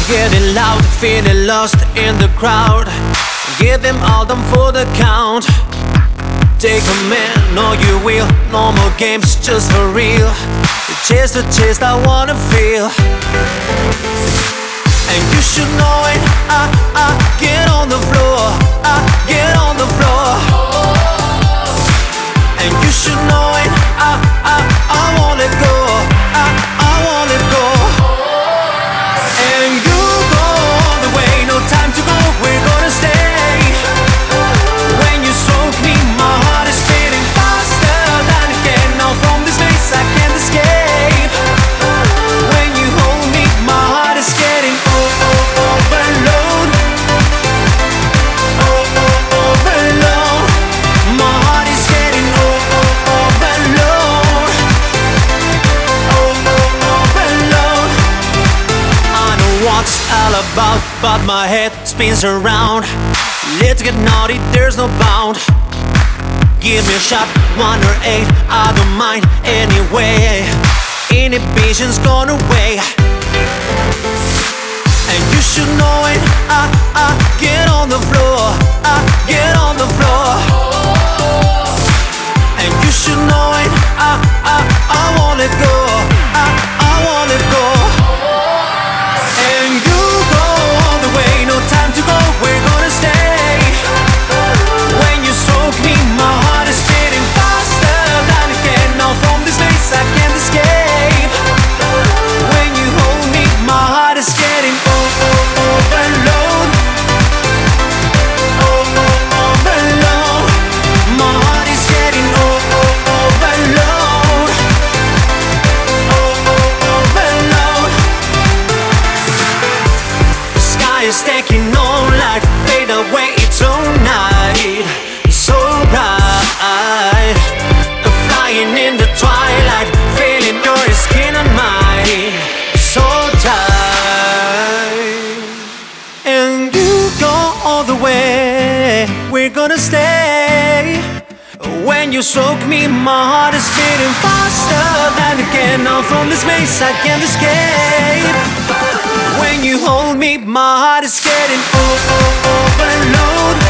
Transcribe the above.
Getting loud, feeling lost in the crowd. Give them all them for the count. Take a man, no you will. No more games, just for real. Chase the taste I wanna feel. And you should know it. Get on the floor. Get on the floor. And you should know it. I won't let go. I won't let go. And you go all the way, no time to go. We're gonna stay. When you stroke me, my heart is beating faster than it can. Now from this place I can't escape. When you hold me, my heart is getting overload. Overload. My heart is getting overload. Overload. I know what's all about, but my head spins around. Let's get naughty, there's no bound. Give me a shot, 1 or 8, I don't mind anyway. Inhibition's gone away. And you should know it. Get on the floor. Get on the floor. And you should know it. I won't let go. I won't let go. And you go all the way, no time to go. We're gonna stay. When you stroke me, my heart is beating faster than it can. Now from this place I can't escape. When you hold me, my heart is getting overload. Overload. My heart is getting overload. Overload. The sky is taking on like fade away tonight. So bright, flying in the twilight, feeling your skin on mine. So tight. And you go all the way, we're gonna stay. When you stroke me, my heart is beating faster than it can. Now from this place I can't escape. When you hold me, my heart is getting overload.